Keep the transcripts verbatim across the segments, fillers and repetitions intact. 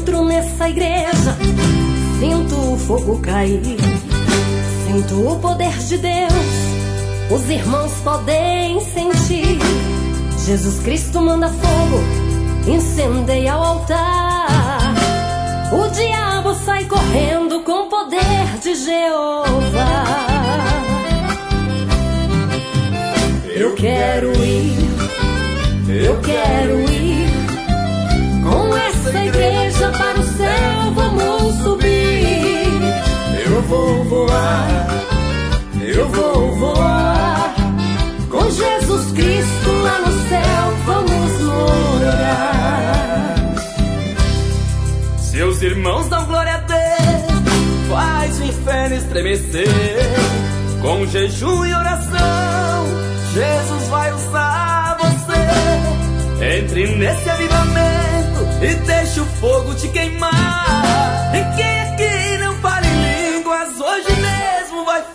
entro nessa igreja, sinto o fogo cair, sinto o poder de Deus, os irmãos podem sentir. Jesus Cristo manda fogo, incendeia o altar, o diabo sai correndo com o poder de Jeová. Eu quero ir, eu quero ir com essa igreja para o céu, vamos subir. Eu vou voar, eu vou voar com Jesus Cristo lá no céu, vamos morar. Seus irmãos dão glória a Deus, faz o inferno estremecer. Com jejum e oração, Jesus vai usar você. Entre nesse avivamento e deixa o fogo te queimar. E quem aqui não fala em línguas, hoje mesmo vai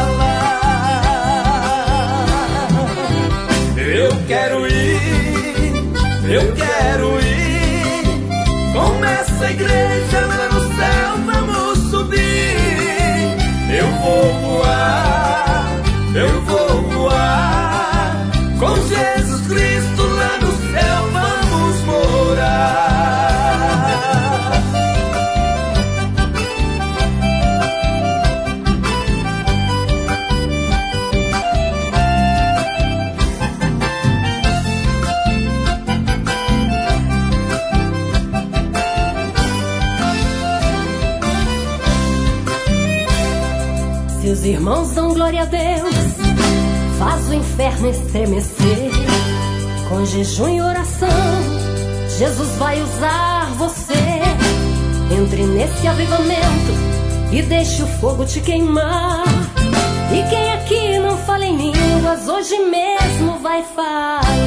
falar. Eu quero ir, eu quero ir com essa igreja lá no céu, vamos subir. Eu vou voar, eu vou voar com Jesus Cristo lá no céu, vamos morar. Se os irmãos dão glória a Deus, faz o inferno estremecer. Com jejum e oração, Jesus vai usar você. Entre nesse avivamento e deixe o fogo te queimar. E quem aqui não fala em línguas, hoje mesmo vai falar.